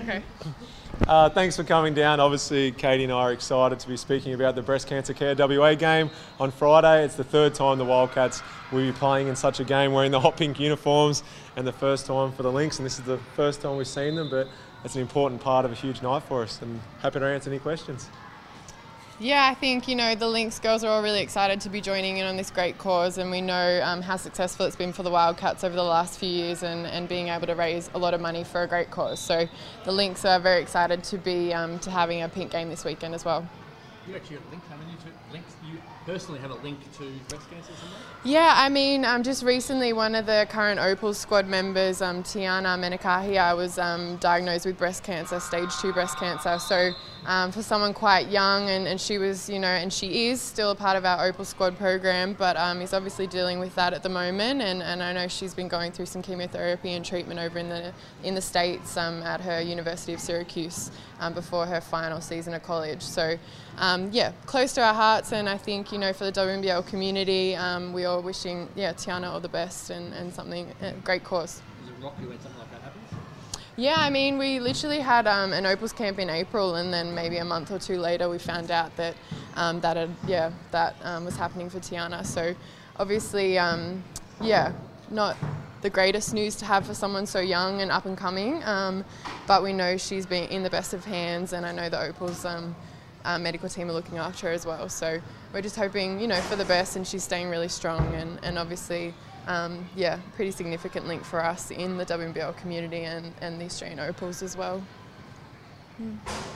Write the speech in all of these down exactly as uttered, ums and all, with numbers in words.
Okay. Uh, thanks for coming down. Obviously, Katie and I are excited to be speaking about the Breast Cancer Care W A game on Friday. It's the third time the Wildcats will be playing in such a game wearing the hot pink uniforms, and the first time for the Lynx, and this is the first time we've seen them, but it's an important part of a huge night for us, and happy to answer any questions. Yeah, I think, you know, the Lynx girls are all really excited to be joining in on this great cause, and we know um, how successful it's been for the Wildcats over the last few years, and, and being able to raise a lot of money for a great cause. So the Lynx are very excited to be um, to having a pink game this weekend as well. You actually got a link, haven't you? To links, you personally have a link to breast cancer somewhere? Yeah, I mean, um, just recently one of the current Opals squad members, um, Tiana Menakahia, was um, diagnosed with breast cancer, stage two breast cancer. So um, for someone quite young, and, and she was, you know, and she is still a part of our Opals squad program, but um, is obviously dealing with that at the moment. And, and I know she's been going through some chemotherapy and treatment over in the in the States um, at her University of Syracuse um, before her final season of college. So um, yeah, close to our hearts, and I think, you know, for the W N B L community, um, we are wishing, yeah, Tiana all the best, and, and something, a great cause. Does it rock you when something like that happens? Yeah, I mean, we literally had um, an Opals camp in April, and then maybe a month or two later we found out that um, that had, yeah, that um, was happening for Tiana. So obviously, um, yeah, not the greatest news to have for someone so young and up and coming, um, but we know she's been in the best of hands, and I know the Opals um, uh, medical team are looking after her as well. So we're just hoping, you know, for the best, and she's staying really strong, and, and obviously, um, yeah, pretty significant link for us in the W N B L community and, and the Australian Opals as well. Mm.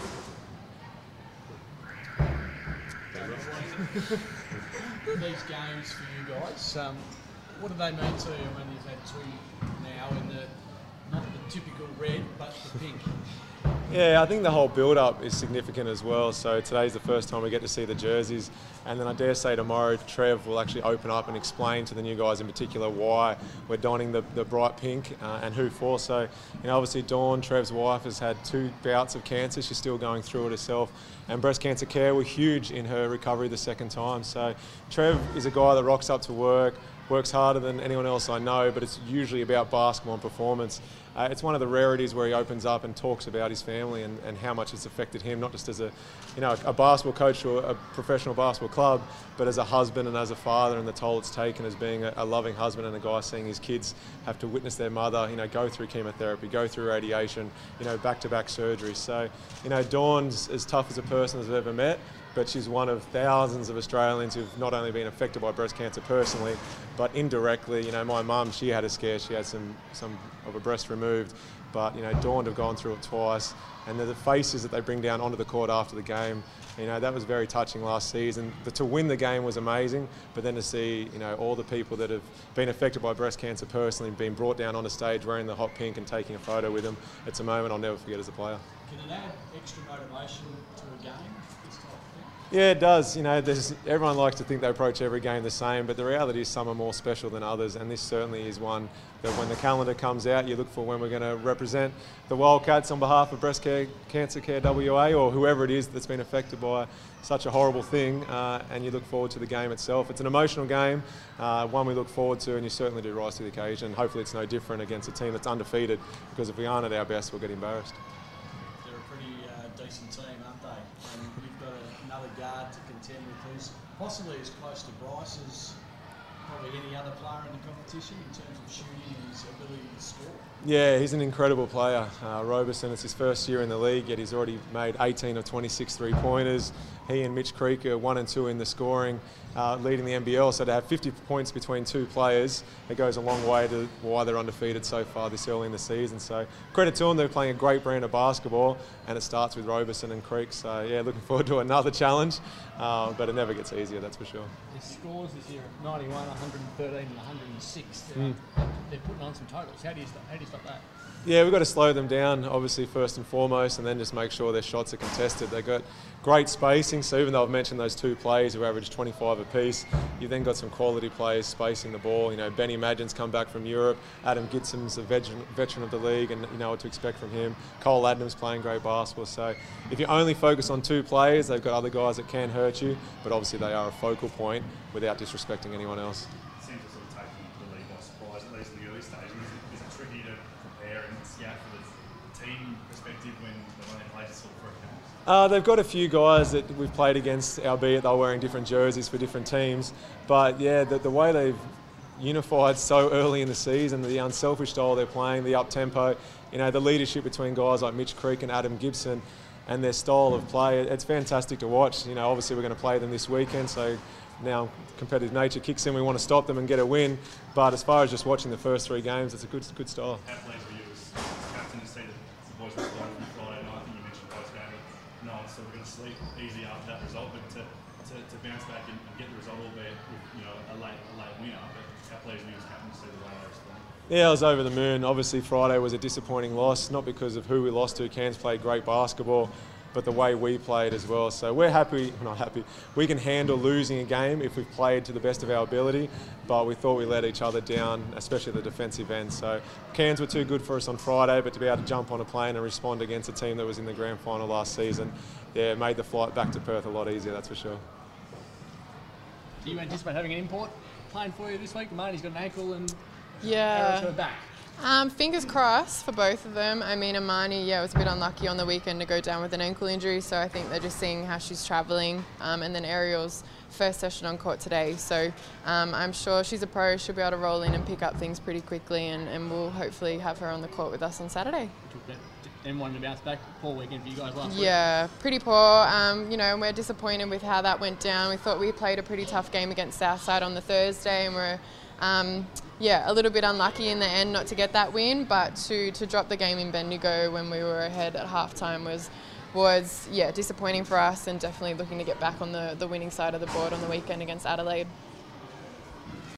These games for you guys, um, what do they mean to you when you've had two now in the, not the typical red, but the pink? Yeah, I think the whole build-up is significant as well. So today's the first time we get to see the jerseys, and then I dare say tomorrow Trev will actually open up and explain to the new guys in particular why we're donning the, the bright pink uh, and who for. So, you know, obviously Dawn, Trev's wife, has had two bouts of cancer. She's still going through it herself, and breast cancer care were huge in her recovery the second time. So Trev is a guy that rocks up to work, works harder than anyone else I know, but it's usually about basketball and performance. Uh, it's one of the rarities where he opens up and talks about his family and, and how much it's affected him, not just as a, you know, a basketball coach or a professional basketball club, but as a husband and as a father, and the toll it's taken as being a, a loving husband and a guy seeing his kids have to witness their mother, you know, go through chemotherapy, go through radiation, you know, back-to-back surgeries. So, you know, Dawn's as tough as a person as I've ever met, but she's one of thousands of Australians who've not only been affected by breast cancer personally, but indirectly. You know, my mum, she had a scare, she had some, some of her breast removed, but, you know, Dawn have gone through it twice, and the faces that they bring down onto the court after the game, you know, that was very touching last season. The, to win the game was amazing, but then to see, you know, all the people that have been affected by breast cancer personally being brought down on a stage wearing the hot pink and taking a photo with them, it's a moment I'll never forget as a player. Can it add extra motivation to a game? Yeah, it does. You know, there's, everyone likes to think they approach every game the same, but the reality is some are more special than others, and this certainly is one that when the calendar comes out, you look for when we're going to represent the Wildcats on behalf of Breast Care, Cancer Care W A, or whoever it is that's been affected by such a horrible thing, uh, and you look forward to the game itself. It's an emotional game, uh, one we look forward to, and you certainly do rise to the occasion. Hopefully it's no different against a team that's undefeated, because if we aren't at our best, we'll get embarrassed. They're a pretty uh, decent team, aren't they? And you've got a, another guard to contend with who's possibly as close to Bryce as probably any other player in the competition in terms of shooting and his ability to score. Yeah, he's an incredible player. Uh, Roberson, it's his first year in the league, yet he's already made eighteen of twenty-six three-pointers. He and Mitch Creek are one and two in the scoring, uh, leading the N B L. So to have fifty points between two players, it goes a long way to why they're undefeated so far this early in the season. So credit to them, they're playing a great brand of basketball, and it starts with Roberson and Creek. So yeah, looking forward to another challenge, uh, but it never gets easier, that's for sure. Their scores this year at ninety-one, one hundred thirteen and one hundred six. They're, Mm. they're putting on some totals. How do you stop, how do you stop that? Yeah, we've got to slow them down, obviously, first and foremost, and then just make sure their shots are contested. They've got great spacing, so even though I've mentioned those two players who average twenty-five apiece, you've then got some quality players spacing the ball. You know, Benny Madgen's come back from Europe, Adam Gibson's a veteran, veteran of the league, and you know what to expect from him. Cole Adams playing great basketball. So if you only focus on two players, they've got other guys that can hurt you, but obviously they are a focal point without disrespecting anyone else. It seems to sort of take the league by surprise, at least in the early stages. Is it, is it tricky to prepare and scout for the team perspective when when they play just sort of for a game? Uh, they've got a few guys that we've played against, albeit they're wearing different jerseys for different teams. But yeah, the, the way they've unified so early in the season, the unselfish style they're playing, the up-tempo, you know, the leadership between guys like Mitch Creek and Adam Gibson, and their style of play, it's fantastic to watch. You know, obviously we're going to play them this weekend, so now competitive nature kicks in. We want to stop them and get a win. But as far as just watching the first three games, it's a good, good style. How pleased were you as captain to see the, the boys were flying from Friday night? I think you mentioned post game that no one's sort of going to sleep easy after that result, but to, to, to bounce back and, and get the result, albeit with you know a late a late winner. But how pleased were you as captain to see the way they responded? Yeah, I was over the moon. Obviously Friday was a disappointing loss, not because of who we lost to. Cairns played great basketball, but the way we played as well. So we're happy, not happy, we can handle losing a game if we've played to the best of our ability, but we thought we let each other down, especially the defensive end. So Cairns were too good for us on Friday, but to be able to jump on a plane and respond against a team that was in the grand final last season, yeah, it made the flight back to Perth a lot easier, that's for sure. Do you anticipate having an import playing for you this week? Marnie's got an ankle and Yeah. Harris her back. Um, fingers crossed for both of them. I mean, Amani, yeah, was a bit unlucky on the weekend to go down with an ankle injury, so I think they're just seeing how she's travelling. Um, and then Ariel's first session on court today, so um, I'm sure she's a pro. She'll be able to roll in and pick up things pretty quickly, and, and we'll hopefully have her on the court with us on Saturday. Then wanted to bounce back. Poor weekend for you guys last week. Yeah, pretty poor. Um, you know, and we're disappointed with how that went down. We thought we played a pretty tough game against Southside on the Thursday, and we're um, yeah a little bit unlucky in the end not to get that win. But to to drop the game in Bendigo when we were ahead at halftime was was yeah disappointing for us, and definitely looking to get back on the the winning side of the board on the weekend against Adelaide.